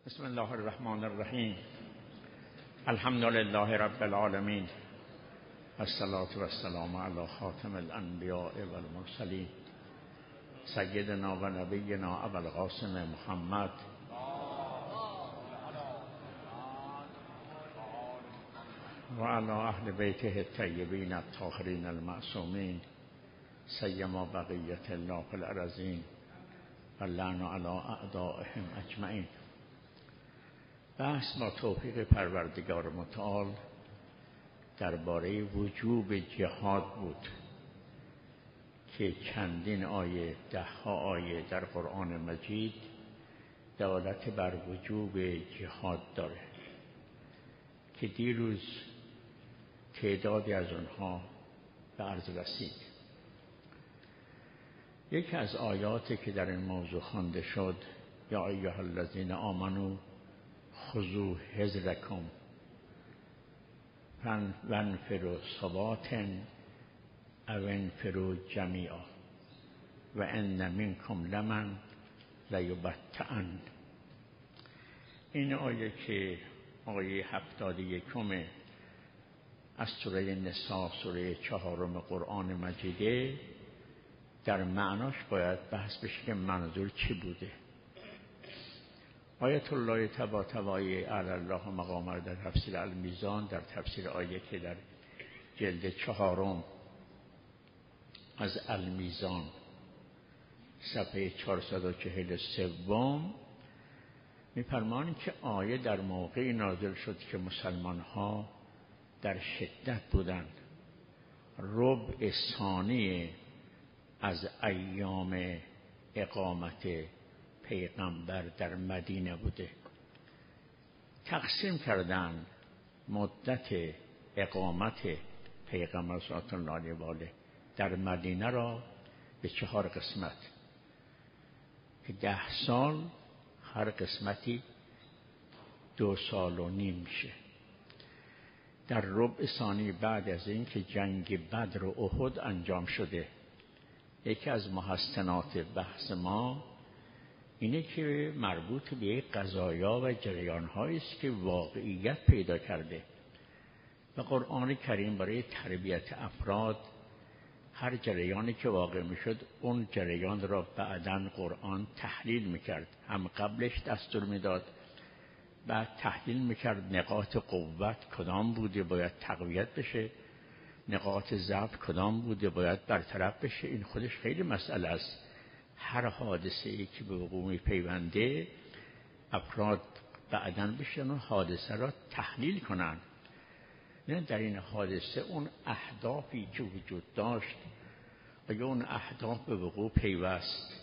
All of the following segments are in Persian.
بسم الله الرحمن الرحیم. الحمد لله رب العالمین. الصلاة والسلام علی خاتم الانبیاء والمرسلین سیدنا و نبینا ابوالقاسم محمد و علی اهل بیته الطیبین الطاهرین المعصومین سیما بقیة الله فی الارضین و اللعن علی اعدائهم اجمعین. بحث با توفیق پروردگار متعال درباره وجوب جهاد بود که چندین آیه، دهها آیه در قرآن مجید دلالت بر وجوب جهاد داره که دیروز تعدادی از آنها به عرض رسید. یکی از آیاتی که در این موضوع خوانده شد: یا ایها الذین آمنوا خذوا حذرکم وانفروا ثبات او انفروا جمیعا و ان منکم لمن لیبطئن. این آیه که آیه 71 از سوره نساء، سوره 4 قرآن مجیده، در معناش باید بحث بشه که منظور چی بوده. آیت الله طباطبایی علی الله مقامه در تفسیر المیزان، در تفسیر آیه که در جلد 4 از المیزان صفحه 443 می‌فرمایند که آیه در موقعی نازل شد که مسلمان ها در شدت بودند. ربع ثانی از ایام اقامت پیغمبر در مدینه بوده. تقسیم کردن مدت اقامت پیغمبر صلی الله علیه و آله در مدینه را به 4 قسمت که 10 سال، هر قسمتی 2.5 سال میشه. در ربع ثانی بعد از این که جنگ بدر و احد انجام شده، یکی از محسنات بحث ما اینه که مربوط به قضایا و جریان‌هایی است که واقعیت پیدا کرده و قرآن کریم برای تربیت افراد هر جریانی که واقع میشد اون جریان را بعداً قرآن تحلیل میکرد. هم قبلش دستور میداد، بعد تحلیل میکرد نقاط قوت کدام بوده باید تقویت بشه، نقاط ضعف کدام بوده باید برطرف بشه. این خودش خیلی مسئله است. هر حادثه‌ای که به وقوع می‌پیونده افراد بعداً بشن اون حادثه را تحلیل کنند. نه در این حادثه اون اهدافی که وجود داشت و یا اون اهداف به وقوع پیوست،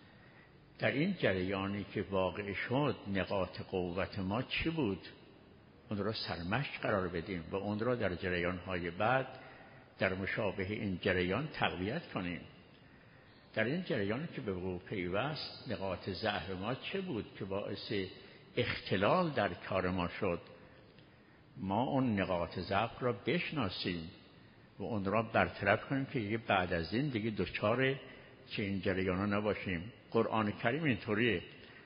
در این جریانی که واقع شد نقاط قوت ما چی بود، اون را سرمشق قرار بدیم و اون را در جریان‌های بعد در مشابه این جریان تقویت کنیم. در این جریانی که به وقوع پیوست نقاط ضعف ما چه بود که باعث اختلال در کار ما شد، ما اون نقاط ضعف را بشناسیم و اون را برطرف کنیم که بعد از این دیگه دچار چنین جریانا نباشیم. قرآن کریم اینطوریه.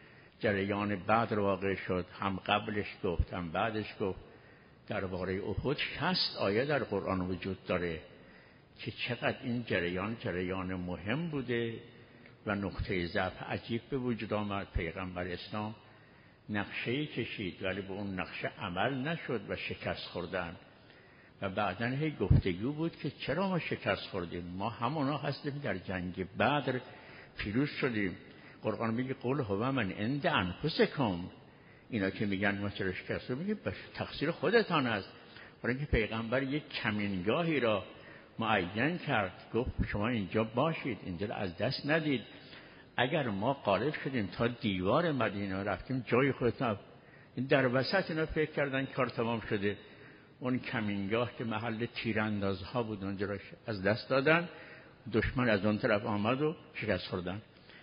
جریان بدر واقع شد، هم قبلش گفت هم بعدش گفت. درباره احد 60 آیه در قرآن وجود داره که چقدر این جریان مهم بوده و نقطه ضعف عجیب به وجود آمد. پیغمبر اسلام نقشه‌ای کشید ولی به اون نقشه عمل نشد و شکست خوردن و بعداً هی گفتگو بود که چرا ما شکست خوردیم. ما همونا هستیم در جنگ بدر پیروز شدیم. قرآن میگه قول هو من عند انفسکم. اینا که میگن ما چرا شکست خوردیم، میگه تقصیر خودتان است. برای اینکه پیغمبر یک کمینگاهی را معین کرد، گفت شما اینجا باشید، اینجا را از دست ندید. اگر ما غالب شدیم تا دیوار مدینه رفتیم جای خودتان، این در وسط اینا فکر کردن کار تمام شده. اون کمینگاه که محل تیراندازها بود اونجا را از دست دادن، دشمن از اون طرف آمد و شکست خوردن.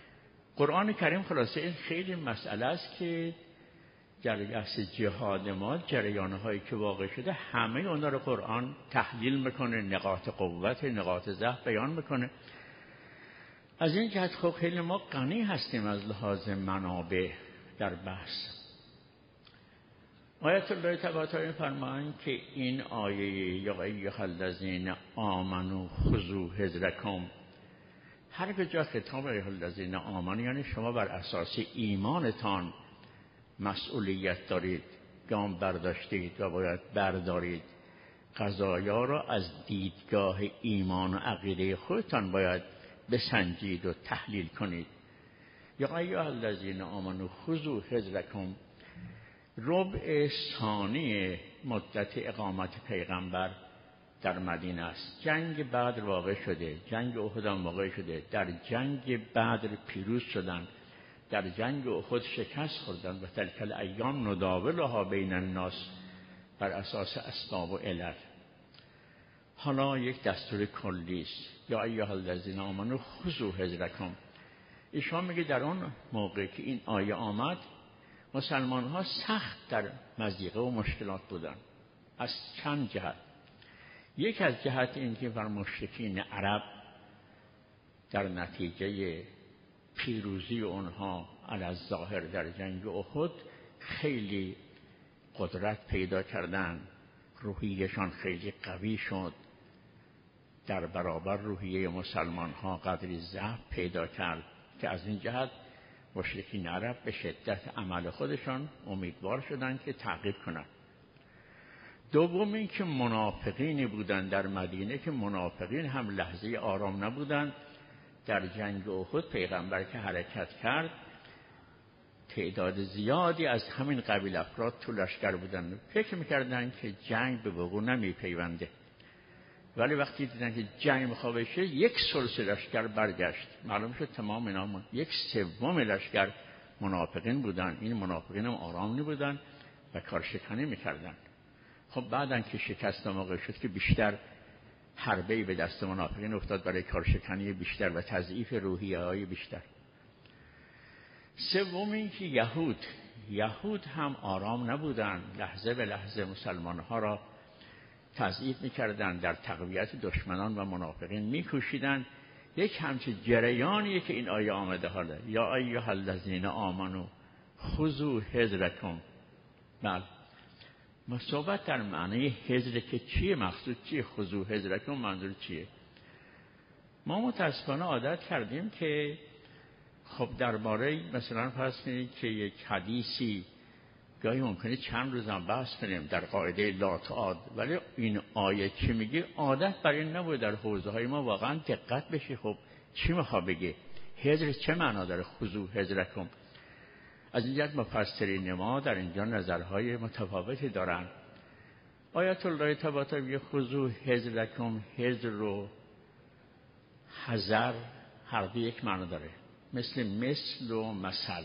قرآن کریم خلاصه این خیلی مسئله است که در جهاد ما جریان‌هایی که واقع شده همه اونا رو قرآن تحلیل میکنه، نقاط قوت، نقاط ضعف بیان میکنه. از این جهت خب خیلی ما غنی هستیم از لحاظ منابع در بحث. آیت الله طباطبایی می‌فرمایند که این آیه یا ایها الذین آمنوا خذوا حذرکم، هر کجا خطاب ایها الذین آمنوا یعنی شما بر اساس ایمانتان مسئولیت دارید، گام برداشتید و باید بردارید، قضایا را از دیدگاه ایمان و عقیده خودتان باید بسنجید و تحلیل کنید. یا ایها الذین آمنوا خذوا حذرکم ربع ثانی مدت اقامت پیغمبر در مدینه است. جنگ بدر واقع شده، جنگ احد هم واقع شده، در جنگ بدر پیروز شدند، در جنگ احد شکست خوردند و تلک الایام نداولها بین الناس بر اساس اسباب و علل. حالا یک دستور کلی است، یا ایها الذین آمنوا خذوا حذرکم. ایشان میگه در اون موقع که این آیه آمد مسلمان ها سخت در مضیقه و مشکلات بودن از چند جهت. یک از جهت این که بر مشرکین عرب در نتیجه پیروزی اونها علی الظاهر در جنگ احد خیلی قدرت پیدا کردن، روحیه‌شان خیلی قوی شد، در برابر روحیه مسلمان ها قدری ضعف پیدا کرد که از این جهت مشرکین عرب به شدت عمل خودشان امیدوار شدند که تعقیب کنند. دوم این که منافقینی بودند در مدینه که منافقین هم لحظه آرام نبودند. در جنگ احد پیغمبر که حرکت کرد تعداد زیادی از همین قبیل افراد تو لشکر بودند، فکر میکردند که جنگ به وقوع نمیپیونده، ولی وقتی دیدن که جنگ میخواد بشه یک ثلث لشکر برگشت. معلوم شد تمام اینا یک سوم لشکر منافقین بودن. این منافقین هم آرام نبودن و کارشکنی میکردن. خب بعدن که شکست موقع شد که بیشتر حربه‌ای به دست منافقین افتاد برای کارشکنی بیشتر و تضعیف روحیه‌های بیشتر. سوم این که یهود هم آرام نبودن، لحظه به لحظه مسلمان‌ها را تضعیف می‌کردند، در تقویت دشمنان و منافقین می‌کوشیدند. یک همچین جریانیه که این آیه آمده. حالا یا ایها الذین آمنوا خذوا حذرکم. بله، صحبت در معنی حذر که چیه، مقصود چیه، خذوا حذرکم منظور چیه؟ ما متاسفانه عادت کردیم که خب درباره مثلا فرض کنید که یک حدیثی گاهی ممکنه چند روز هم بحث کنیم در قاعده لا تعاد، ولی این آیه چی میگه عادت بر این نبود در حوزه های ما واقعا دقت بشه. خب چی میخواد بگه؟ حذر چه معنا داره؟ خذوا حذرکم. از این جهت مفسرین ما در اینجا نظرهای متفاوتی دارن. آیت الله طباطبایی خذوا حذرکم، حذر و حذر هر دو یک معنا داره، مثل و مثل.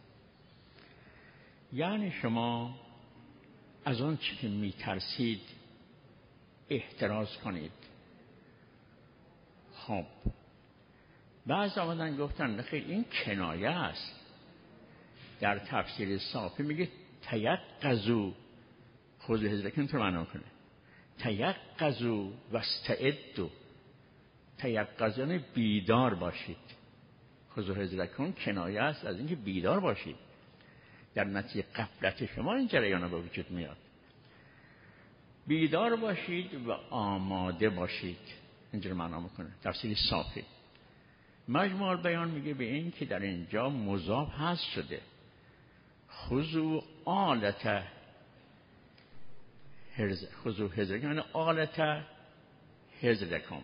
یعنی شما از اون چی که میترسید احتراز کنید. خب بعض آمدن گفتن نخیر این کنایه است. در تفسیر صافی میگه تیقظوا، خذوا حذرکم تو معنا کنه تیقظوا واستعدوا. تیقظ یعنی بیدار باشید، خذوا حذرکم کنایه است از اینکه بیدار باشید. در نتیجه غفلت شما این جریان به وجود میاد. بیدار باشید و آماده باشید، اینجور معنا میکنه تفسیر صافی. مجموع البیان میگه به این که در اینجا مضاف حذف شده. خذوا آلة خذوا حذرکم یعنی آلة حذرکم.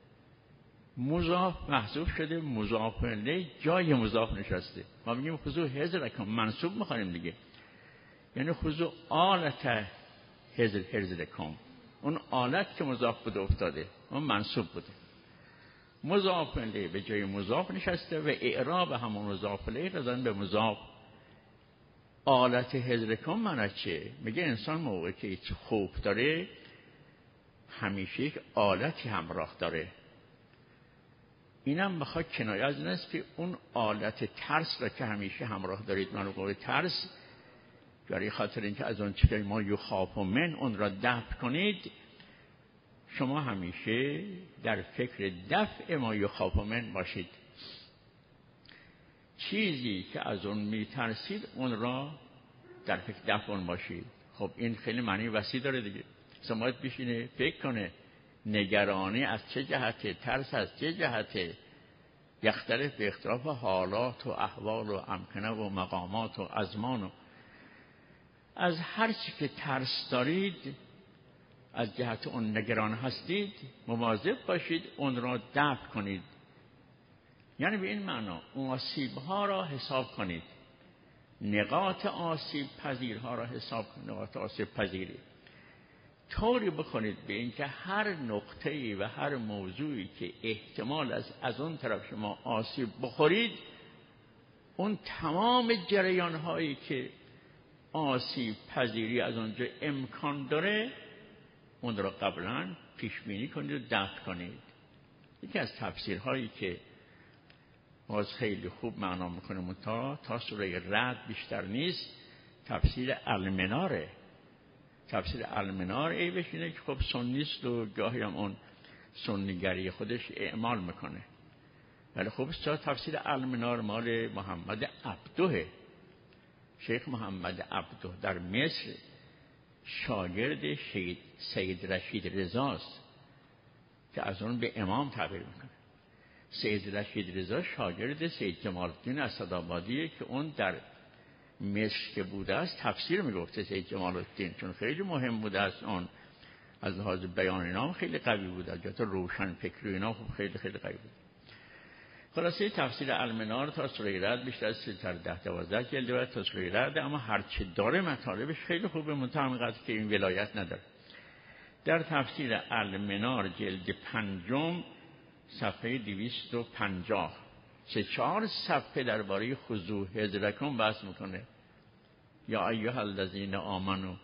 مضاف محذوف شده، مضاف الیه جای مضاف نشسته. ما میگیم خذوا حذرکم منصوب میخوانیم دیگه، یعنی خذوا آلة حذرکم. اون آلت که مضاف بوده افتاده، اون منصوب بوده. مضاف الیه به جای مضاف نشسته و اعراب همون مضاف الیه دادن به مضاف. آلت حذرکم معنی چیه؟ میگه انسان موقعی که هیچ خوف داره همیشه یک آلتی همراه داره. اینم بخواد کنایه از این است که اون آلت ترس را که همیشه همراه دارید، موقع ترس برای خاطر اینکه از اون چیزی ما یخاف من اون را دفع کنید، شما همیشه در فکر دفع ما یخاف من باشید. چیزی که از اون میترسید اون را در فکر دفع اون باشید. خب این خیلی معنی وسیع داره دیگه. سماعت بشینه فکر کنه نگرانی از چه جهته، ترس از چه جهته، یختلف به اختلاف حالات و احوال و امکنه و مقامات و ازمان و از هر چی که ترس دارید از جهت اون نگران هستید مواظب باشید اون را دفع کنید. یعنی به این معنا آسیب ها را حساب کنید، نقاط آسیب پذیرها را حساب کنید، نقاط آسیب پذیری طوری بکنید به اینکه هر نقطه‌ای و هر موضوعی که احتمال از اون طرف شما آسیب بخورید اون تمام جریان هایی که آسیب پذیری از اونجا امکان داره اون را قبلا پیش بینی کنید و دفع کنید. یکی از تفسیرهایی که باز خیلی خوب معنا میکنه تا سوره رعد بیشتر نیست، تفسیر المناره. تفسیر المنار ای بشینه که خب سنیست و گاهی هم اون سنیگری خودش اعمال میکنه، ولی خب تفسیر المنار مال محمد عبده، شیخ محمد عبده در مصر شاگرد سید رشید رضاست که از اون به امام تعبیر میکنه. سید رشید رضا شاگرد سید جمال الدین اسدآبادیه که اون در مصر که بوده است تفسیر میگفته سید جمال الدین، چون خیلی مهم بوده است اون از لحاظ بیان اینا خیلی قوی بوده، جهت روشن فکری اینا خیلی خیلی قوی بود. خلاصه تفسیر المنار تا سوره رعد بیشتر از 10-12 جلد تا سوره رعد، اما هرچه داره مطالبش خیلی خوبه، منتها که این ولایت نداره. در تفسیر المنار جلد 5 صفحه 250 3-4 صفحه درباره خضوع حذرکم بحث میکنه. یا ایها الذین آمنو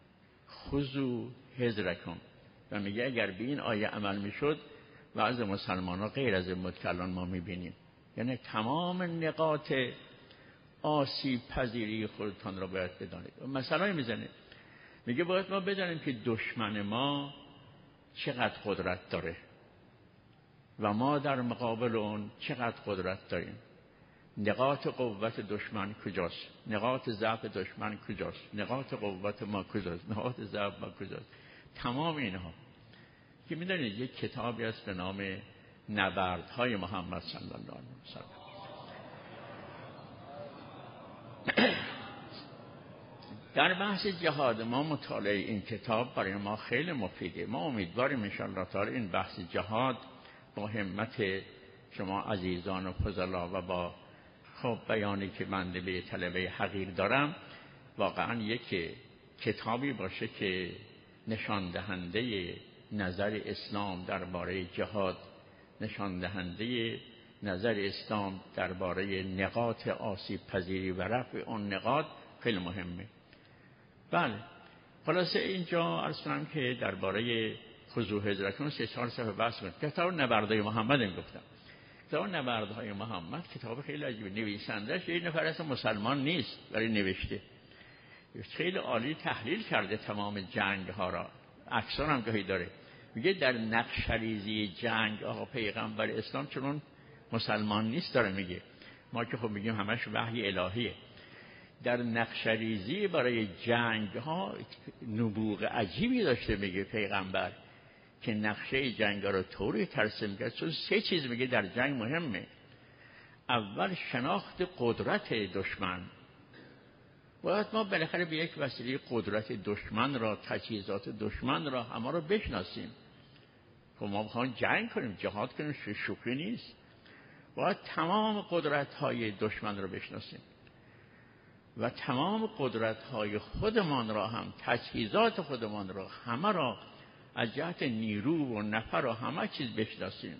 خضوع حذرکم، و میگه اگر به این آیه عمل میشد بعض مسلمان ها غیر از این که الان ما میبینیم، یعنی تمام نقاط آسیب پذیری خودتان را باید بدانید. مثلا میزنه میگه باید ما بدانیم که دشمن ما چقدر قدرت داره و ما در مقابل اون چقدر قدرت داریم، نقاط قوت دشمن کجاست، نقاط ضعف دشمن کجاست، نقاط قوت ما کجاست، نقاط ضعف ما کجاست. تمام اینها که میدونید یک کتابی است به نام نبردهای محمد صلی الله علیه وسلم. در بحث جهاد ما مطالعه این کتاب برای ما خیلی مفیده. ما امیدواریم ان شاء الله تعالی این بحث جهاد با همت شما عزیزان و فضلا و با خب بیانی که من به طلبه حقیر دارم واقعا یک کتابی باشه که نشان دهنده نظر اسلام درباره جهاد، نشان دهنده نظر اسلام درباره نقاط آسیب پذیری و رفع اون نقاط خیلی مهمه. بله خلاصه اینجا عرض کنم که درباره خضوع حذرکم 3-4 صفحه بحث کنم. کتاب نبردهای محمد گفتم. کتاب نبردهای محمد کتاب خیلی عجیبه، نویسندش یک نفر اصلا مسلمان نیست ولی نوشته، خیلی عالی تحلیل کرده تمام جنگ ها را، عکس‌ها هم گاهی داره. میگه در نقش‌ریزی جنگ ها پیغمبر اسلام چون مسلمان نیست داره میگه، ما که خب میگیم همش وحی الهیه، در نقش‌ریزی برای جنگ ها نبوغ عجیبی داشته میگه پیغمبر که نقشه جنگ ها رو طوری ترسیم کرد. چون 3 چیز میگه در جنگ مهمه. اول شناخت قدرت دشمن، باید ما بالاخره به یک وسیله قدرت دشمن را، تجهیزات دشمن را همه رو بشناسیم. خب ما میخوایم جنگ کنیم، جهاد کنیم، شوخی نیست. باید تمام قدرت های دشمن را بشناسیم و تمام قدرت های خودمان را هم، تجهیزات خودمان را همه را از جهت نیرو و نفر و همه چیز بشناسیم.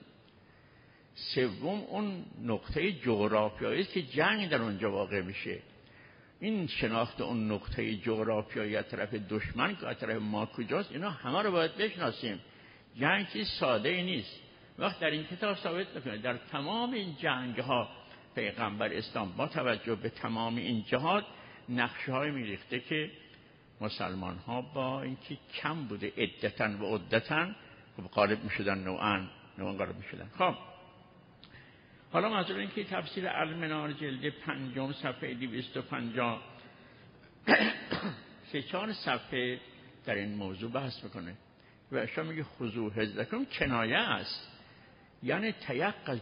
سوم اون نقطه جغرافیایی است که جنگ در اونجا واقع میشه. این شناخت اون نقطه جغرافیایی از طرف دشمن که از طرف ما کجاست، اینا همه رو باید بشناسیم. جنگ چیز ساده ای نیست. وقت در این کتاب ثابت میکنه در تمام این جنگ ها پیغمبر اسلام با توجه به تمام این جهاد نقشه های میریخته که مسلمان ها با اینکه کم بوده عدتن و عدتن غالب میشدن، نوعا غالب میشدن. خب حالا منظور این که تفسیر المنار جلد 5 صفحه 250 3-4 صفحه در این موضوع بحث میکنه و اشاره میگه خذوا حذرکم کنایه است، یعنی تیقظ،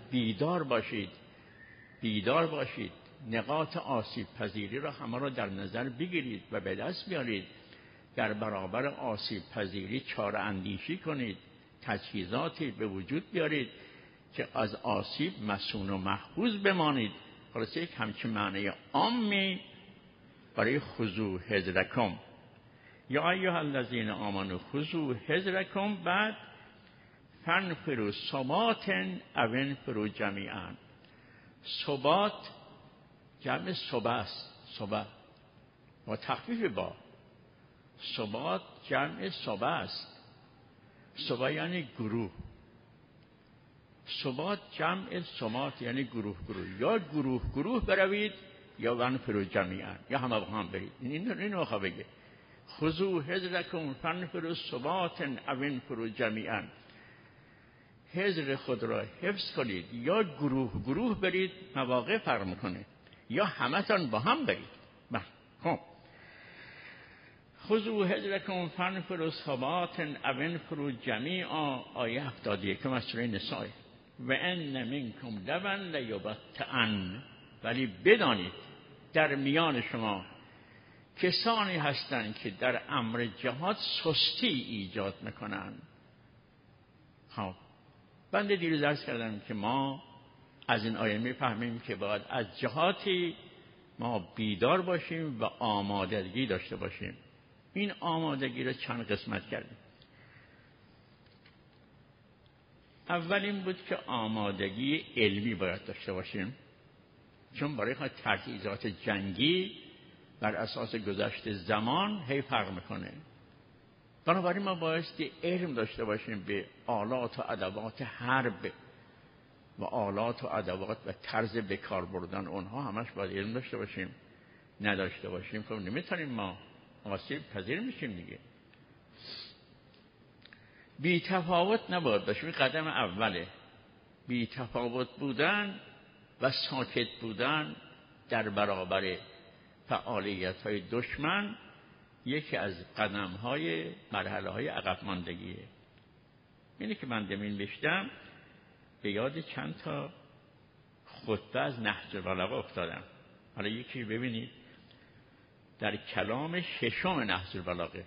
بیدار باشید، نقاط آسیب پذیری را همه را در نظر بگیرید و به دست بیارید، در برابر آسیب پذیری چاره اندیشی کنید، تجهیزاتی به وجود بیارید که از آسیب مصون و محفوظ بمانید. خلاصه یک همچین معنی عامی برای خذوا حذرکم. یا ایها الذین آمنوا خذوا حذرکم، بعد فانفروا ثبات او انفروا جمیعا. ثبات جمع صبح است، صبح با تخفیف با. ثبات جمع صبح است، صبح یعنی گروه. ثبات جمع ثبات یعنی گروه. یا گروه بروید یا وانفروا جمیعا، یا همه با هم برید. این رو بگه خذوا حذرکم فانفروا ثبات او انفروا جمیعا. حذر خود را حفظ کنید، یا گروه برید، مواقع فرق میکنه، یا همتون با هم برید. خب خذوا حذرکم فانفروا ثبات او انفروا جمیعا، آیه 71 از سوره نساء. و ان منکم لمن لیبطئن، ولی بدانید در میان شما کسانی هستند که در امر جهاد سستی ایجاد میکنند. خب بنده دیروز درس کردم که ما از این آیه میفهمیم که باید از جهاتی ما بیدار باشیم و آمادگی داشته باشیم. این آمادگی رو چند قسمت کردیم. اول این بود که آمادگی علمی باید داشته باشیم، چون برای تجهیزات جنگی بر اساس گذشت زمان هی فرق میکنه. بنابراین ما بایستی علم داشته باشیم به آلات و ادوات حرب و آلات و ادوات و طرز به کار بردن اونها، همش باید علم داشته باشیم. نداشته باشیم خب نمیتونیم ما آسیب پذیر میشیم دیگه. بی تفاوت نباید باشیم، قدم اوله. بی تفاوت بودن و ساکت بودن در برابر فعالیت های دشمن یکی از قدم های مرحله های عقب ماندگیه. اینه که من دمین بشتم به یاد چند تا خطبه از نهج البلاغه افتادم. حالا یکی ببینید در کلام ششم نهج البلاغه،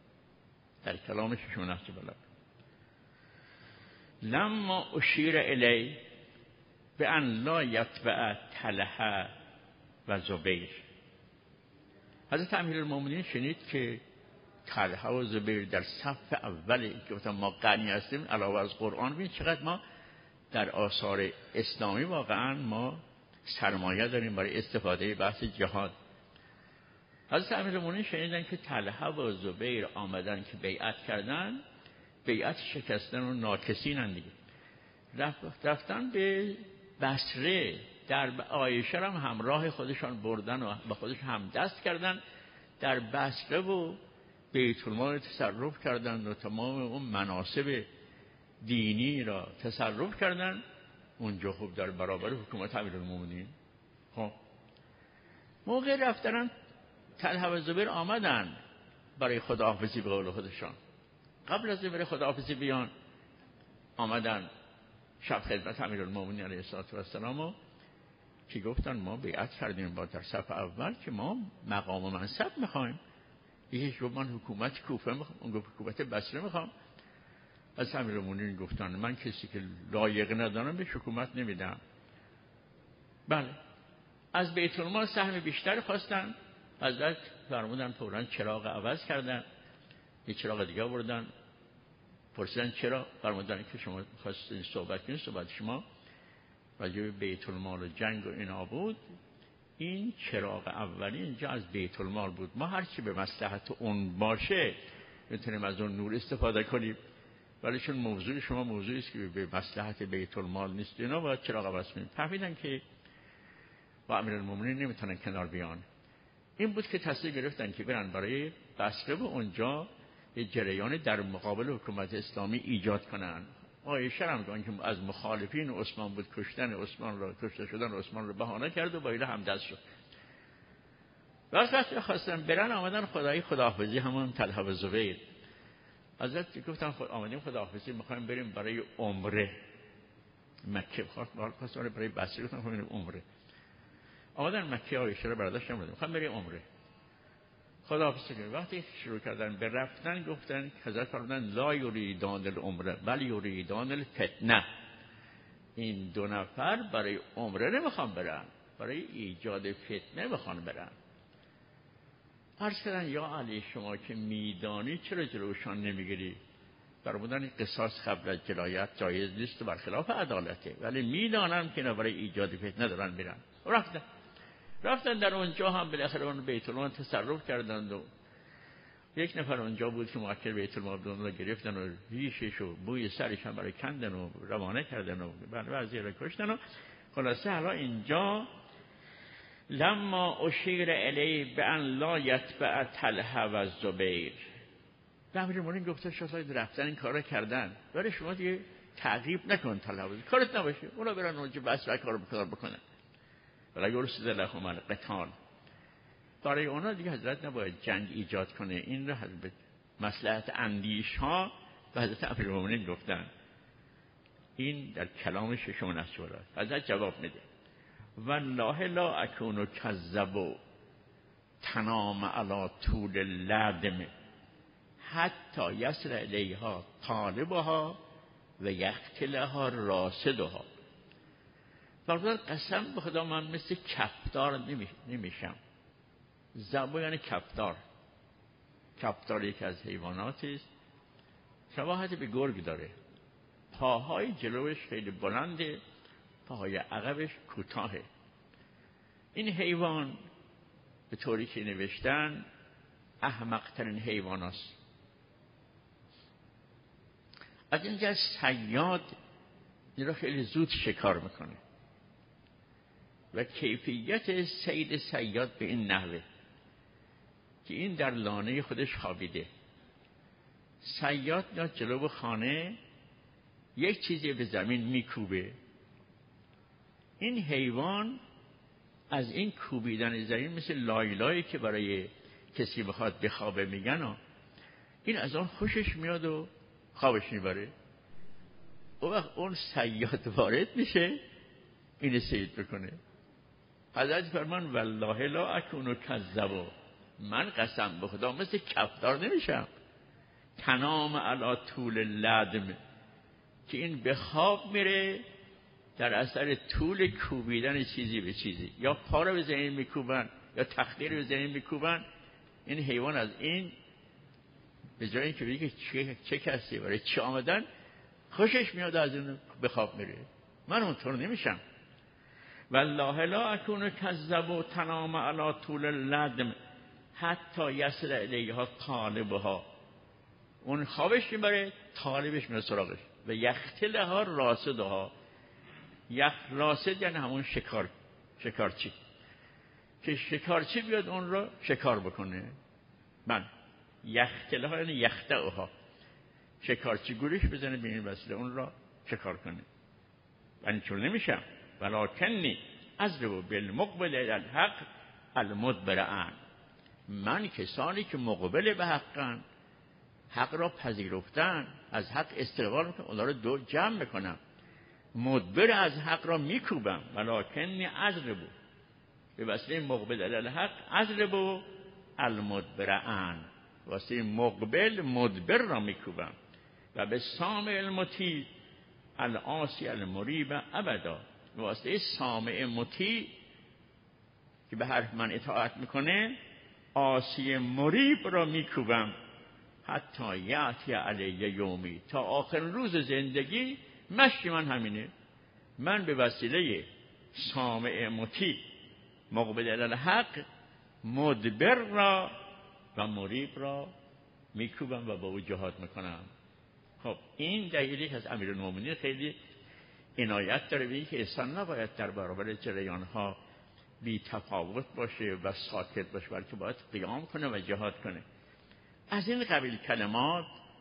لما اشیر الی به ان لا یتبع طلحه و زبیر. حضرت امیرالمومنین شنید که طلحه و زبیر در صف اول که گفتم ما غنی هستیم علاوه از قرآن. ببین چقدر ما در آثار اسلامی واقعا ما سرمایه داریم برای استفاده بحث جهاد. حضرت امیرالمومنین شنیدن که طلحه و زبیر آمدن که بیعت کردن، بیعت شکستن و ناکسینن دیگه. رفتن به بصره، در عایشه هم همراه خودشان بردن و با خودشان هم دست کردن. در بصره و بیت المال تصرف کردن و تمام اون مناسب دینی را تصرف کردن. اونجا خوب در برابر حکومت امیرالمومنین. خب موقع رفتن طلحه و زبیر آمدن برای خداحافظی به قول خودشان. قبل از برای خداحافظی بیان آمدن شب خدمت امیرالمومنین علیه السلام و که گفتن ما بیعت کردیم با در صف اول که ما مقام و منصب میخوایم. یکیش گفت من حکومت کوفه میخوام، اون گفت حکومت بصره میخوام. از امیرالمومنین گفتن من کسی که لایق ندارم به حکومت نمیدم. بله، از بیت المال سهم بیشتر خواستن. حضرت فرمودن فوراً چراغ عوض کردن، یه چراغ دیگه آوردن. پرسیدن چرا؟ فرمودن که شما خواستین صحبت کنید، صحبت شما راجع به بیت المال و جنگ و اینا بود. این چراغ اولی اینجا از بیت المال بود. ما هر چی به مصلحت اون باشه میتونیم از اون نور استفاده کنیم، ولی چون موضوع شما موضوعی است که به مصلحت بیت المال نیست، اینا باید چراغ عوض کنیم. فهمیدن که با امیرالمومنین نمیتونن کنار بیان. این بود که تصمیم گرفتن که برن برای بصره و اونجا یه جریان در مقابل حکومت اسلامی ایجاد کنن. عایشه هم گفتن که از مخالفین عثمان بود، کشته شدن عثمان رو بهانه کرد و با اینا هم دست شد. وقتی خواستن برن آمدن خداحافظی همون طلحه و زبیر. حضرت گفتن آمدیم خداحافظی، میخوایم بریم برای عمره مکه. خواستن برای بصری، گفتن بریم عمره. آمدن مکه، عایشه رو برداشت آمدن میخوایم بریم عمره. خداحافظی کردن. وقتی شروع کردن به رفتن گفتن حضرت فرمودن لا یریدان العمره بل یریدان الفتنه. این دو نفر برای عمره نمیخوان برن، برای ایجاد فتنه میخوان برن. عرض کردن یا علی شما که میدانی چرا جلوشان نمیگیری؟ فرمودن قصاص قبل از جنایت جایز نیست و برخلاف عدالته، ولی میدانم که اینا برای ایجاد فتنه دارن میرن. رفتن در اونجا هم بالاخره اون بیت المال تصرف کردند و یک نفر اونجا بود که موکل بیت المال بود، اون رو گرفتن و ریشش و بوی سرش هم برای کندن و روانه کردن و بعضی رو کشتن. و خلاصه حالا اینجا لما اشیر الی بان لا یتبع طلحه و زبیر، امیرالمومنین گفته شاید رفتن این کارو کردن، ولی شما دیگه تعقیب نکن طلحه و کارت نباشه، اونا برن اونجا بس و کارو بکنن. ولی یرسد لهم القتال، برای اونا دیگه حضرت نباید جنگ ایجاد کنه. این رو حضرت مصلحت اندیش ها به حضرت امیرالمومنین گفتن. این در کلام ششم نهج البلاغه حضرت جواب میده والله لا اکون کذب تنام علی طول اللدم حتی یصل الیها طالبها و یقتلها راسدها. فرمودن قسم به خدا من مثل کفتار نمیشم. زبو یعنی کفتار. کفتار یکی از حیواناتی است، شباهت به گرگ داره. پاهای جلوش خیلی بلنده، پاهای عقبش کوتاهه. این حیوان به طوری که نوشتن احمق‌ترین حیوان است. از اینجا صیاد این را خیلی زود شکار میکنه و کیفیت صید صیاد به این نحوه که این در لانه خودش خوابیده. صیاد میاد جلو خانه یک چیزی به زمین میکوبه، این حیوان از این کوبیدن زمین مثل لایلایی که برای کسی بخواد بخوابه میگن این از آن خوشش میاد و خوابش میبره. اون وقت اون صیاد وارد میشه اینو صید بکنه. حضرت فرمان والله لا اکون کذب، من قسم به خدا مثل کفتار نمیشم. تنام علی طول اللدم، که این به خواب میره در اثر طول کوبیدن چیزی به چیزی، یا پا رو به زمین میکوبن یا تخته رو به زمین میکوبن. این حیوان از این به جای اینکه بگه چه کسی برای چه آمدن خوشش میاد از اون به خواب میره. من اونطور نمیشم. والله لا اکون کذب تنام علی طول اللدم حتی یصل الیها طالبها، اون خوابش میبره طالبش میره سراغش و یقتلها راسدها. راسد یعنی همون شکارچی، که شکارچی بیاد اون رو شکار بکنه. من یقتلها یعنی یخدعها، شکارچی گوریش بزنه به این وسیله اون را شکار کنه. من چون نمیشم. ولکنی اضرب بالمقبل الی الحق المدبر. من کسانی که مقبل به حقن، حق را پذیرفتن، از حق استقبال میکنم، اونا رو دو جمع میکنم. مدبر از حق را میکوبم. ولکنی اضرب به وسیله مقبل الی الحق اضرب المدبران، واسه مقبل مدبر را میکوبم. و به سامع المطیع العاصی المریب ابدا، واسه سامع مطیع که به حرف من اطاعت میکنه عاصی مریب را میکوبم. حتی یأتی علیه یومی، تا آخر روز زندگی مشی من همینه. من به وسیله سامع مطیع مقبل الی الحق مدبر را و مریب را میکوبم و با او جهاد میکنم. خب این دلیلی که از امیرالمومنین خیلی عنایت داره به که انسان نباید در برابر جریانها بی تفاوت باشه و ساکت باشه، بلکه باید قیام کنه و جهاد کنه. از این قبیل کلمات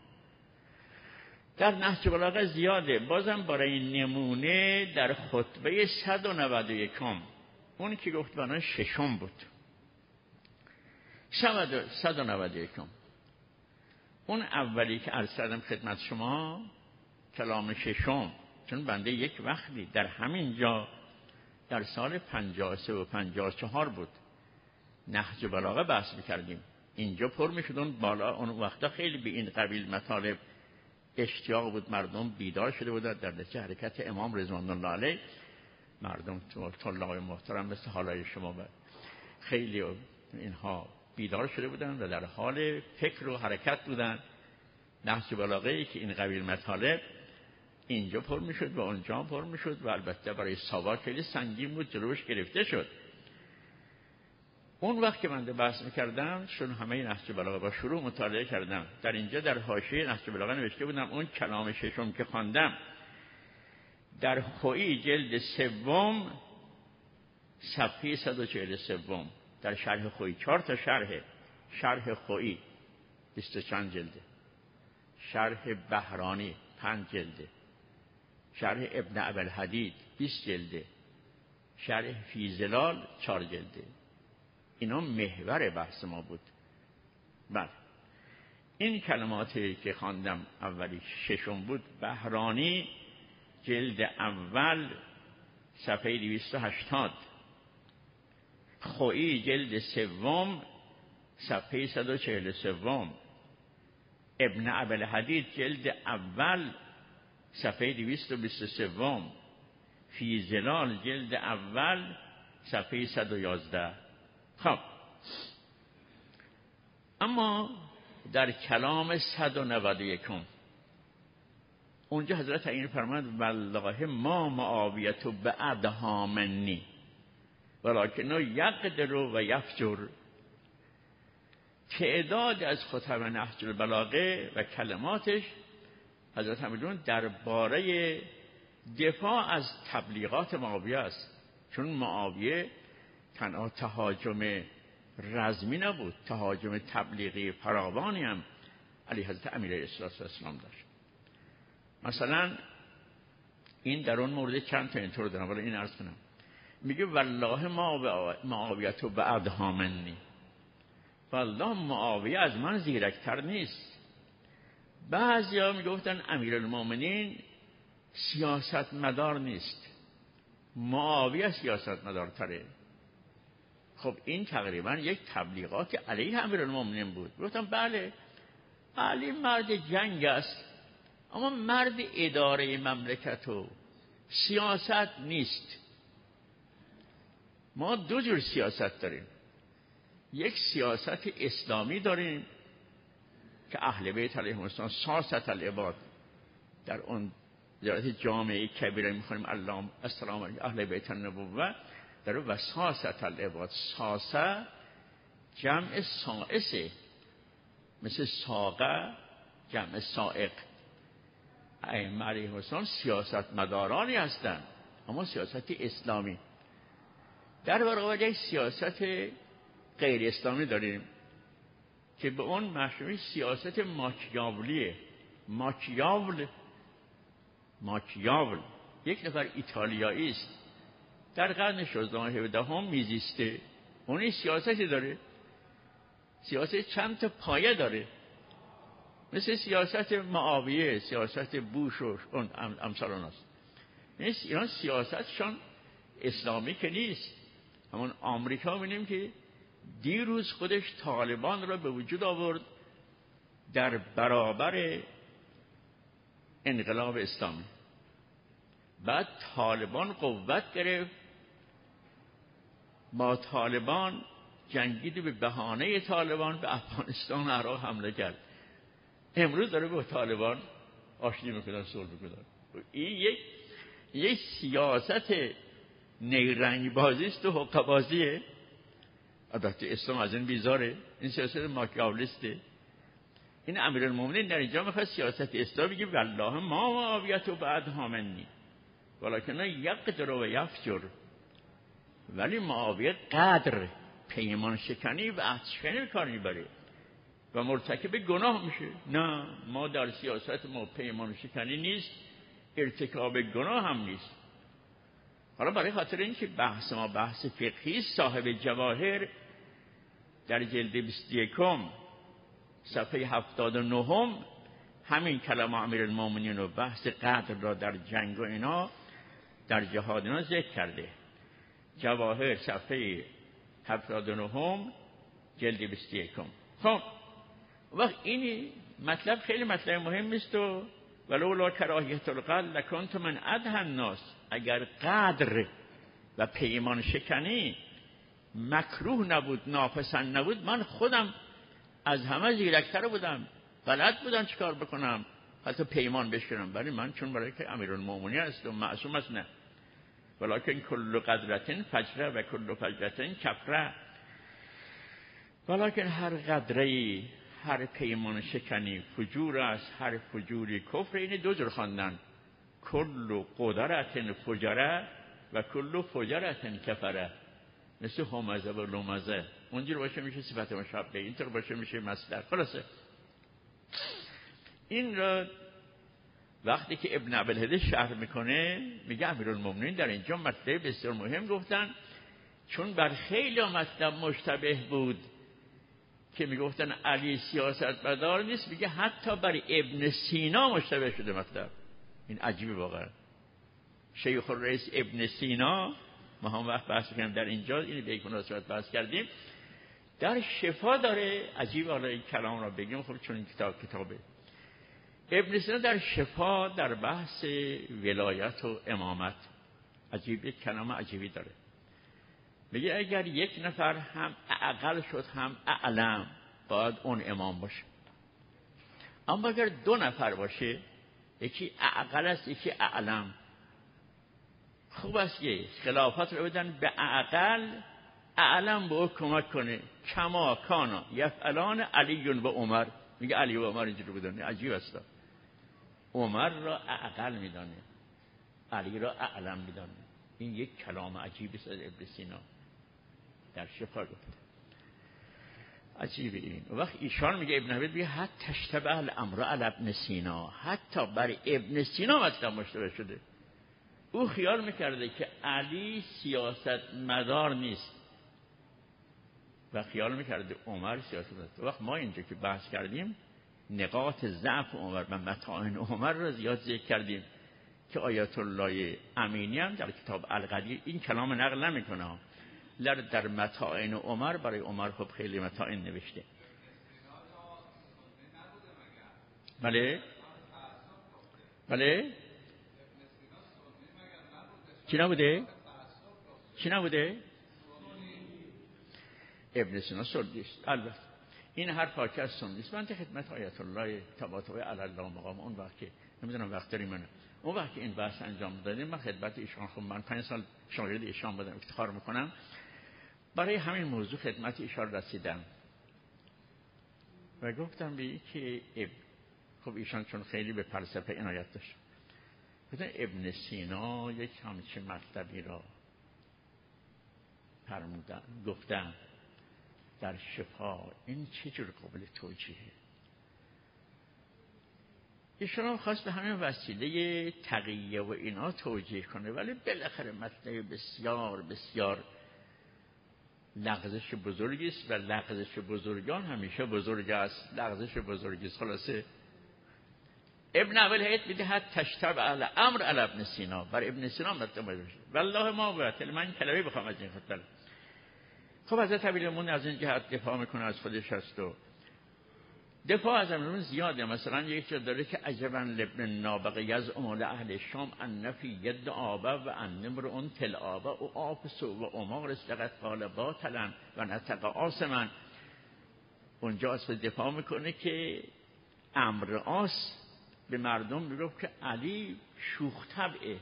در نهج البلاغه زیاده. بازم برای نمونه در خطبه 191 اون که گفت بنا ششم بود، 191. اون اولی که عرض کردم خدمت شما کلام ششم، چون بنده یک وقتی در همین جا در سال 53 و 54 بود نهج بلاغه بحث می‌کردیم، اینجا پر می‌شد. اون بالا اون وقتا خیلی به این قبیل مطالب اشتیاق بود، مردم بیدار شده بودن در نتیجه حرکت امام رضوان الله علیه. مردم طلاب محترم مثل حالای شما خیلی اینها بیدار شده بودن و در حال فکر و حرکت بودن. نهج بلاغه‌ای که این قبیل مطالب اینجا پر میشد و اونجا پر میشد و البته برای ساواک خیلی سنگین بود، جلوش گرفته شد. اون وقت که من بحث میکردم چون همه نهج بلاغه با شروع مطالعه کردم، در اینجا در حاشیه نهج بلاغه نوشته بودم اون کلام ششم که خواندم در خویی جلد سوم صفحه 143 در شرح خویی، 4 تا شرح خویی 20 چند جلده، شرح بهرانی 5 جلده، شرح ابن ابوالحدید 20 جلده، شرح فی ظلال 4 جلده. اینا محور بحث ما بود. بله این کلماتی که خواندم اولی ششم بود، بهرانی جلد اول صفحه 280، خویی جلد سوم صفحه 143، ابن ابوالحدید جلد اول صفحه 223، فی ظلال جلد اول صفحه 111. خب اما در کلام 191 اونجا حضرت این فرمود والله ما معاویه بعدها منی ولکن یقدر و یفجر. تعداد از خطب نهج البلاغه و کلماتش حضرت امیرالمومنین درباره دفاع از تبلیغات معاویه است، چون معاویه تنها تهاجم رزمی نبود، تهاجم تبلیغی فراوانی هم علیه حضرت امیرالسلام داشت. مثلا این در اون مورد چند تا اینطور دارم، ولی این عرض کنم. میگه والله معاویه بعدها منی، والله معاویه از من زیرکتر نیست. بعضیا میگفتن امیرالمومنین سیاست مدار نیست، معاویه سیاست مدارتره. خب این تقریبا یک تبلیغات علیه امیرالمومنین بود. گفتم بله علی مرد جنگ است اما مرد اداره مملکت و سیاست نیست. ما دو جور سیاست داریم، یک سیاست اسلامی داریم که اهل بیت علیهم السلام ساست العباد، در اون زیارت جامعه کبیره میخونیم السلام علیکم اهل بیت النبوه، در اون وساست العباد. ساسه جمع سائسه، مثل ساقه جمع سائق. ائمه علیهم السلام سیاست مدارانی هستند اما سیاست اسلامی. در برابر یک سیاست غیر اسلامی داریم که به اون مشهور سیاست ماکیاولیه. ماکیاول یک نفر ایتالیایی است، در قرن 16 و 17 میزیسته. اون سیاستی داره، سیاست چند تا پایه داره، مثل سیاست معاویه، سیاست بوش و اون امثال اوناست. اینا سیاستشان اسلامی که نیست. همون آمریکا می‌بینیم که دیروز خودش طالبان را به وجود آورد در برابر انقلاب اسلامی. بعد طالبان قوت گرفت، با طالبان جنگید، به بهانه طالبان به افغانستان و عراق حمله کرد. امروز داره با طالبان آشتی میکنن، صلح میکنن. این یک سیاست نیرنگ بازی است و حقه بازیه. البته اسلام از این بیزاره، این سیاست ماکیاولیسته. این امیرالمومنین در اینجا میخواد سیاست اسلامی بگه والله ما معاویه بعدها منی ولکن یقدر و یفجر. ولی معاویه قدر پیمان شکنی و عهد شکنی کار میبره و مرتکب گناه میشه. نه، ما در سیاست ما پیمان شکنی نیست، ارتکاب گناه هم نیست. حالا برای خاطر اینکه بحث ما بحث فقهی، صاحب جواهر در جلد 21 صفحه 79 همین کلام امیرالمومنین و بحث قدر را در جنگ و اینا در جهاد اینا ذکر کرده. جواهر صفحه 79 جلد 21. خب وقت این مطلب خیلی مطلب مهم است و ولولا کراهیت القتل لکنت من ادهى الناس. اگر قدر و پیمان شکنی مکروه نبود، ناپسند نبود، من خودم از همه زیرکتر بودم، بلد بودم چیکار بکنم، حتی پیمان بشکنم. ولی من چون برای که امیرالمومنین است و معصوم است نه. ولکن کل قدرتن فجره و کل فجرتن کفره. ولکن هر قدره، هر پیمان شکنی فجور است، هر فجوری کفر. این دو جور خواندن، کل قدرتن فجره و کل فجرتن کفره. مثل همزه و لمزه اونجور باشه میشه صفت مشابه، اینطور باشه میشه مصدر. خلاصه این را وقتی که ابن عبدالهادی شرح میکنه میگه امیرالمومنین در اینجا مطلب بسیار مهم گفتن، چون بر خیلی مطلب مشتبه بود که میگفتن علی سیاستمدار نیست، میگه حتی بر ابن سینا مشتبه شده مطلب. این عجیبه واقعا. شیخ الرئیس ابن سینا، ما هم وقت بحث کردیم در اینجا، این به یک مناسبت بحث کردیم، در شفا داره. عجیب حالا این کلام را بگیم، خب چون این کتابه ابن سینا در شفا در بحث ولایت و امامت عجیب یک کلام عجیبی داره. میگه اگر یک نفر هم اقل شد هم اعلم، باید اون امام باشه. اما اگر دو نفر باشه، یکی اقل است یکی اعلم، خوب است که خلافت رو بدن به اقل، اعلم به او کمک کنه. کما کانا یفعلان علی و عمر. میگه علی و عمر اینجوری بودن. عجیب است، عمر را اقل میدانه، علی را اعلم میدانه. این یک کلام عجیبی است از ابن سینا در شفا گفته. عجیبه این. وقت ایشان میگه ابن عبید میگه حتی تشتبه الامر علی ابن سینا، حتی بر ابن سینا مطلب مشتبه شده. او خیال میکرده که علی سیاست مدار نیست و خیال میکرده عمر سیاست مدار. وقت ما اینجا که بحث کردیم نقاط ضعف عمر و متاعن عمر را زیاد ذکر کردیم که آیت الله امینی هم در کتاب القدیر این کلام نقل نمیکنه، در متاعن عمر برای عمر خب خیلی متاعن نوشته. بله بله چی نبوده؟ چی نبوده؟ ابن سینا سنی است. البته این هر پاکه از سنی است. من خدمت آیت الله تبارک علی الله مقام اون وقت که نمیدونم وقت داریم من اون وقت که این بحث انجام دادیم، من خدمت ایشان، خب من 5 سال شاگرد ایشان بودم، افتخار میکنم برای همین موضوع خدمت ایشان رسیدم و گفتم به که خب ایشان چون خیلی به فلسفه عنایت داشت، گفتن ابن سینا یک همچین مطلبی را فرمودن، گفتن در شفا، این چجور قابل توجیهه؟ ایشون هم خواست به همین وسیله تقیه و اینا توجیه کنه، ولی بالاخره مطلب بسیار بسیار لغزش بزرگی است و لغزش بزرگان همیشه بزرگ است. لغزش بزرگی است. خلاصه ابن عبدالهادی میگه تشتبه علی امر علی ابن سینا، بر ابن سینا مطلب باشه. والله ما باید من کلمه بخوام از این خطبه. خب حضرت امیرالمومنین از این جهت دفاع میکنه از خودش هست و دفاع از امیرالمومنین زیاده. مثلا یک جا داره که عجبا لابن نابغه یزعم لاهل شام ان فی ید آبه و ان امرؤ تلآبه و آفس و عمار استقد قال باطلا و نطق آسما. اونجا از دفاع میکنه که امر آس به مردم میگفت که علی شوخ طبعه.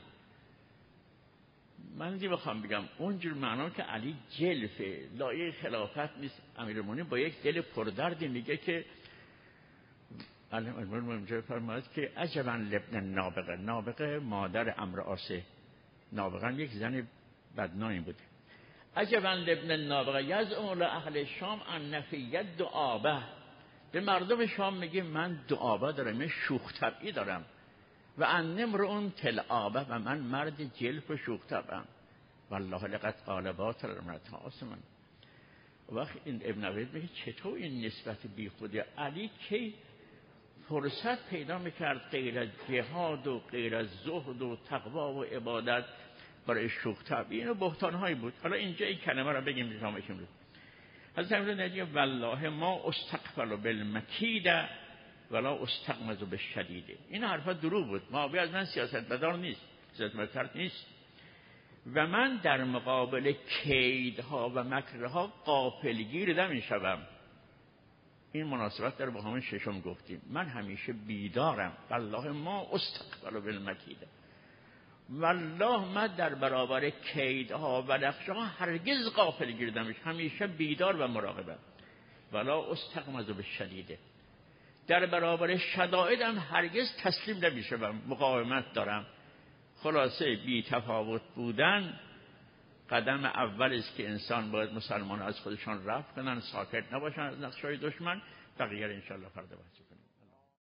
من دیگه بخوام بگم اونجور معنا که علی جلفه، لایق خلافت نیست. امیرالمومنین با یک دل پردردی میگه که امیرالمومنین فرماید که عجبا لابن نابغه، نابغه مادر امر آسه، نابغه یک زن بدنامی بوده. عجبا لابن نابغه یزعم لاهل شام ان فی ید آبه، به مردم شام میگه من دعابه دارم، من شوخ طبعی دارم. و ان امرؤ تلآبه، و من مرد جلف و شوخ طبعم. والله لقد قال باطل من. وقت این ابن عبید میگه چطور این نسبت بی خودی علی کی فرصت پیدا میکرد غیر از جهاد و غیر از زهد و تقوا و عبادت برای شوخ طبعی؟ اینو بهتانهایی بود. حالا اینجا این کلمه رو بگیم بفهمیم رو. حضرت امیر نجی والله ما استقبل بالمکید ولا استقمز بالشدید. این حرفا دروغ بود. معاویه از من سیاستمدار نیست، سیاستمدار نیست و من در مقابل کیدها و مکرها غافلگیر نمیشوم. این مناسبت داره با همون ششم گفتیم. من همیشه بیدارم. والله ما استقبل بالمکید، والله من در برابر کیدها و نقشها هرگز غافلگیر نمیشم، همیشه بیدار و مراقبم. ولا استقمز بالشدید، در برابر شدائدم هرگز تسلیم نمیشم، مقاومت دارم. خلاصه بی تفاوت بودن قدم اول است که انسان باید مسلمان از خودشان رفع کنن، ساکت نباشن از نقشهای دشمن. بقیه ان شاء الله فردا بحث کنیم.